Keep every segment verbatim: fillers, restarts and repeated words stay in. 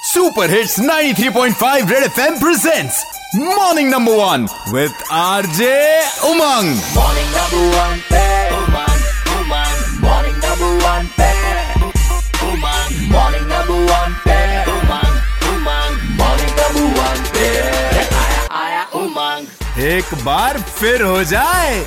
Super hits ninety three point five Red FM presents morning number one with RJ Umang. Morning number one पे Umang Umang morning number one पे Umang morning number one पे Umang Umang morning number one पे आया आया उमंग। एक बार फिर हो जाए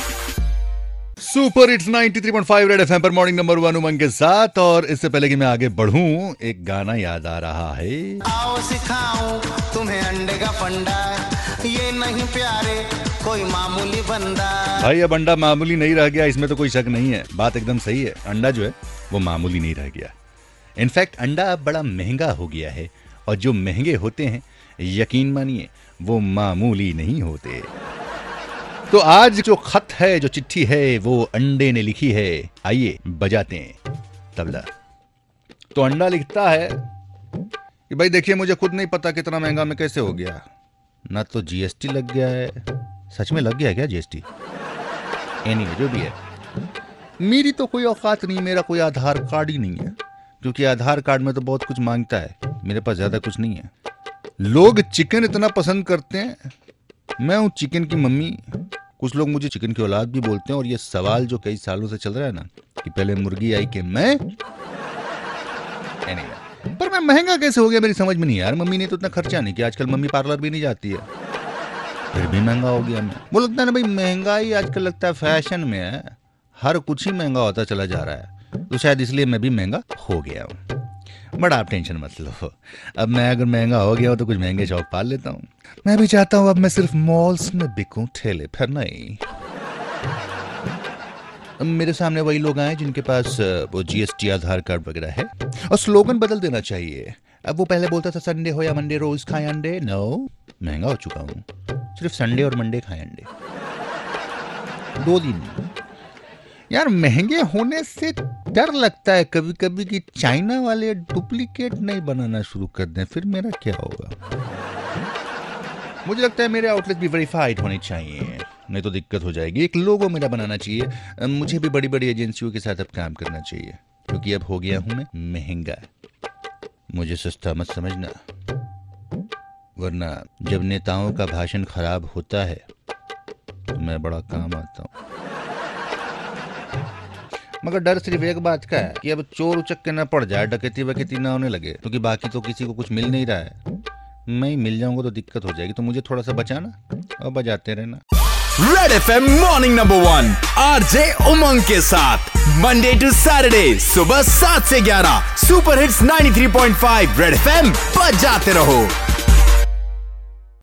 super hits ninety three point five Red FM पर मॉर्निंग नंबर वन उमंग के साथ। और इससे पहले कि मैं आगे बढ़ूं, एक गाना याद आ रहा है। आओ सिखाऊं तुम्हें अंडे का फंडा, ये नहीं प्यारे कोई मामूली बंदा। भाई अब अंडा मामूली नहीं रह गया, इसमें तो कोई शक नहीं है। बात एकदम सही है, अंडा जो है वो मामूली नहीं रह गया। इनफैक्ट अंडा अब बड़ा महंगा हो गया है, और जो महंगे होते हैं यकीन मानिए वो मामूली नहीं होते। तो आज जो खत है, जो चिट्ठी है, वो अंडे ने लिखी है। आइए बजाते हैं तबला। तो अंडा लिखता है कि भाई देखिए, मुझे खुद नहीं पता कितना महंगा में कैसे हो गया। ना तो जीएसटी लग गया है। सच में लग गया क्या जीएसटी? एनीवे जो भी है, मेरी तो कोई औकात नहीं, मेरा कोई आधार कार्ड ही नहीं है, क्योंकि आधार कार्ड में तो बहुत कुछ मांगता है, मेरे पास ज्यादा कुछ नहीं है। लोग चिकन इतना पसंद करते हैं, मैं हूं चिकन की मम्मी। कुछ लोग मुझे चिकन की औलाद भी बोलते हैं, और ये सवाल जो कई सालों से चल रहा है ना कि पहले मुर्गी आई कि मैं anyway, पर मैं महंगा कैसे हो गया मेरी समझ में नहीं यार। मम्मी ने तो इतना खर्चा नहीं किया, आजकल मम्मी पार्लर भी नहीं जाती है, फिर भी महंगा हो गया। मैं वो लगता है ना भाई, महंगाई आजकल लगता है फैशन में है, हर कुछ ही महंगा होता चला जा रहा है, तो शायद इसलिए मैं भी महंगा हो गया हूँ। बड़ा आप टेंशन मत लो, अब मैं अगर महंगा हो गया हो तो कुछ महंगे शौक पाल लेता हूँ। मैं भी चाहता हूँ अब मैं सिर्फ मॉल्स में बिकूं, ठेले पर नहीं। अब मेरे सामने वही लोग आए जिनके पास वो जीएसटी आधार कार्ड वगैरह है, और स्लोगन बदल देना चाहिए। अब वो पहले बोलता था संडे हो या मंडे रोज खाए अंडे। नो, महंगा हो चुका हूँ, सिर्फ संडे और मंडे खाए अंडे, दो दिन। यार महंगे होने से डर लगता है कभी कभी कि चाइना वाले डुप्लीकेट नहीं बनाना शुरू कर दें, फिर मेरा क्या होगा। मुझे लगता है मेरे आउटलेट भी वेरीफाइड होने चाहिए, नहीं तो दिक्कत हो जाएगी। एक लोगो मेरा बनाना चाहिए। मुझे भी बड़ी बड़ी एजेंसियों के साथ अब काम करना चाहिए, क्योंकि अब हो गया हूं मैं महंगा। मुझे सस्ता मत समझना, वरना जब नेताओं का भाषण खराब होता है तो मैं बड़ा काम आता हूं। मगर डर सिर्फ एक बात का है कि अब चोर उचक के न पड़ जाए, डकैती वकैती ना होने लगे, क्योंकि बाकी तो किसी को कुछ मिल नहीं रहा है। मैं मिल जाऊंगा तो दिक्कत हो जाएगी, तो मुझे थोड़ा सा बचाना और बजाते रहना। Red FM morning number one RJ Umang के साथ मंडे टू सैटरडे सुबह सात से ग्यारह super hits ninety three point five Red FM बजाते रहो।